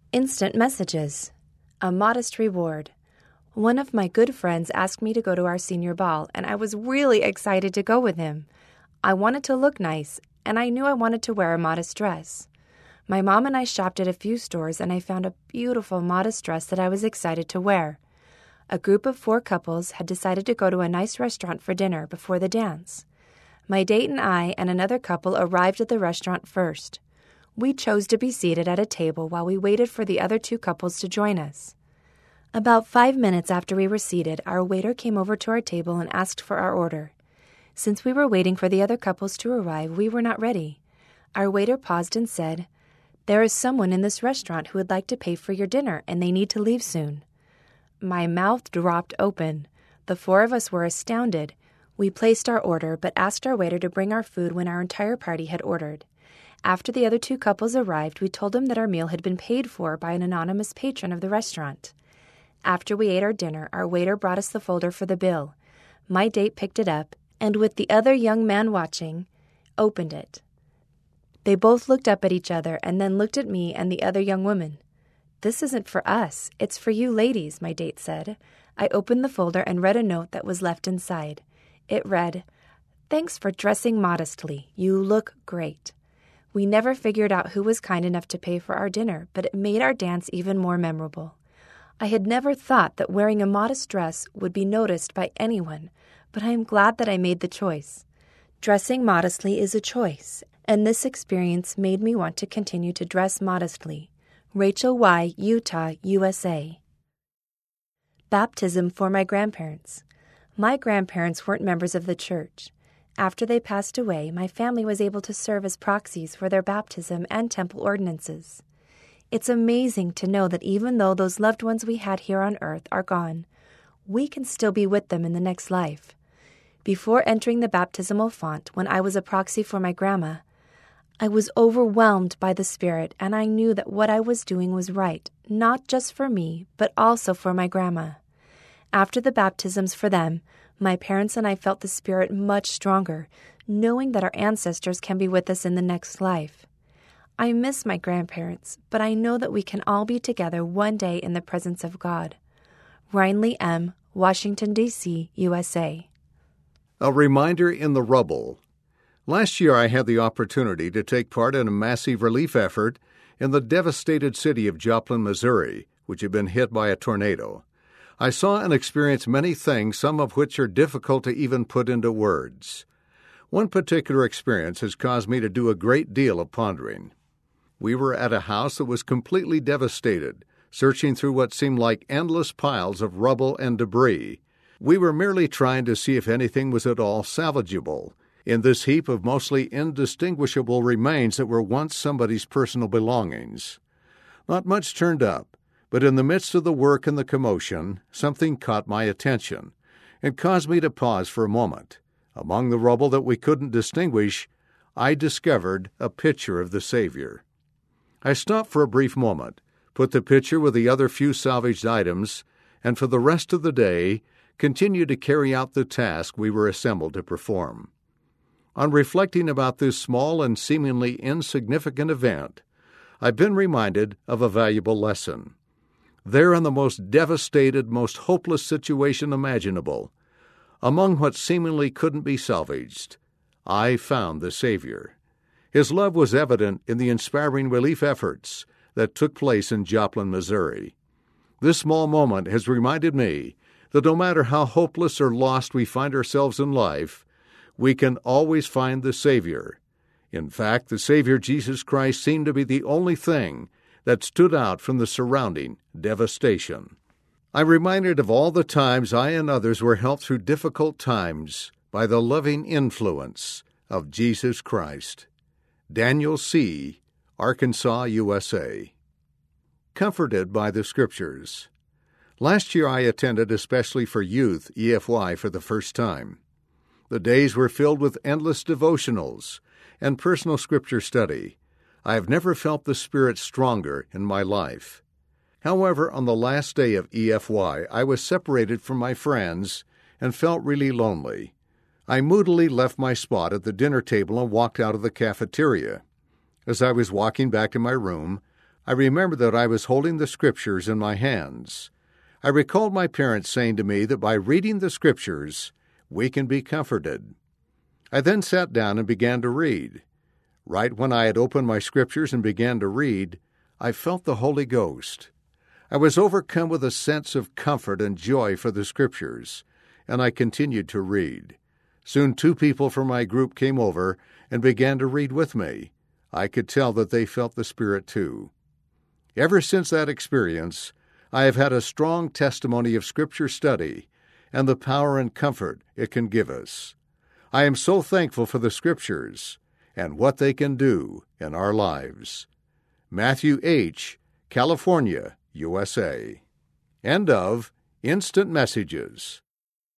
Instant messages. A modest reward. One of my good friends asked me to go to our senior ball, and I was really excited to go with him. I wanted to look nice, and I knew I wanted to wear a modest dress. My mom and I shopped at a few stores, and I found a beautiful modest dress that I was excited to wear. A group of 4 couples had decided to go to a nice restaurant for dinner before the dance. My date and I and another couple arrived at the restaurant first. We chose to be seated at a table while we waited for the other 2 couples to join us. About 5 minutes after we were seated, our waiter came over to our table and asked for our order. Since we were waiting for the other couples to arrive, we were not ready. Our waiter paused and said, "There is someone in this restaurant who would like to pay for your dinner, and they need to leave soon." My mouth dropped open. The 4 of us were astounded. We placed our order, but asked our waiter to bring our food when our entire party had ordered. After the other 2 couples arrived, we told them that our meal had been paid for by an anonymous patron of the restaurant. After we ate our dinner, our waiter brought us the folder for the bill. My date picked it up, and with the other young man watching, opened it. They both looked up at each other and then looked at me and the other young woman. "This isn't for us, it's for you ladies," my date said. I opened the folder and read a note that was left inside. It read, "Thanks for dressing modestly. You look great." We never figured out who was kind enough to pay for our dinner, but it made our dance even more memorable. I had never thought that wearing a modest dress would be noticed by anyone, but I am glad that I made the choice. Dressing modestly is a choice, and this experience made me want to continue to dress modestly. Rachel Y., Utah, USA. Baptism for my grandparents. My grandparents weren't members of the church. After they passed away, my family was able to serve as proxies for their baptism and temple ordinances. It's amazing to know that even though those loved ones we had here on earth are gone, we can still be with them in the next life. Before entering the baptismal font, when I was a proxy for my grandma, I was overwhelmed by the Spirit, and I knew that what I was doing was right, not just for me, but also for my grandma. After the baptisms for them, my parents and I felt the Spirit much stronger, knowing that our ancestors can be with us in the next life. I miss my grandparents, but I know that we can all be together one day in the presence of God. Rhineley M., Washington, D.C., USA. A reminder in the rubble. Last year I had the opportunity to take part in a massive relief effort in the devastated city of Joplin, Missouri, which had been hit by a tornado. I saw and experienced many things, some of which are difficult to even put into words. One particular experience has caused me to do a great deal of pondering. We were at a house that was completely devastated, searching through what seemed like endless piles of rubble and debris. We were merely trying to see if anything was at all salvageable in this heap of mostly indistinguishable remains that were once somebody's personal belongings. Not much turned up, but in the midst of the work and the commotion, something caught my attention and caused me to pause for a moment. Among the rubble that we couldn't distinguish, I discovered a picture of the Savior. I stopped for a brief moment, put the picture with the other few salvaged items, and for the rest of the day continued to carry out the task we were assembled to perform. On reflecting about this small and seemingly insignificant event, I've been reminded of a valuable lesson. There in the most devastated, most hopeless situation imaginable, among what seemingly couldn't be salvaged, I found the Savior. His love was evident in the inspiring relief efforts that took place in Joplin, Missouri. This small moment has reminded me that no matter how hopeless or lost we find ourselves in life, we can always find the Savior. In fact, the Savior Jesus Christ seemed to be the only thing that stood out from the surrounding devastation. I'm reminded of all the times I and others were helped through difficult times by the loving influence of Jesus Christ. Daniel C., Arkansas, USA. Comforted by the Scriptures. Last year I attended, especially for youth, EFY for the first time. The days were filled with endless devotionals and personal Scripture study. I have never felt the Spirit stronger in my life. However, on the last day of EFY, I was separated from my friends and felt really lonely. I moodily left my spot at the dinner table and walked out of the cafeteria. As I was walking back to my room, I remember that I was holding the Scriptures in my hands. I recalled my parents saying to me that by reading the Scriptures, we can be comforted. I then sat down and began to read. Right when I had opened my Scriptures and began to read, I felt the Holy Ghost. I was overcome with a sense of comfort and joy for the Scriptures, and I continued to read. Soon 2 people from my group came over and began to read with me. I could tell that they felt the Spirit too. Ever since that experience, I have had a strong testimony of Scripture study and the power and comfort it can give us. I am so thankful for the Scriptures and what they can do in our lives. Matthew H., California, USA. End of Instant Messages.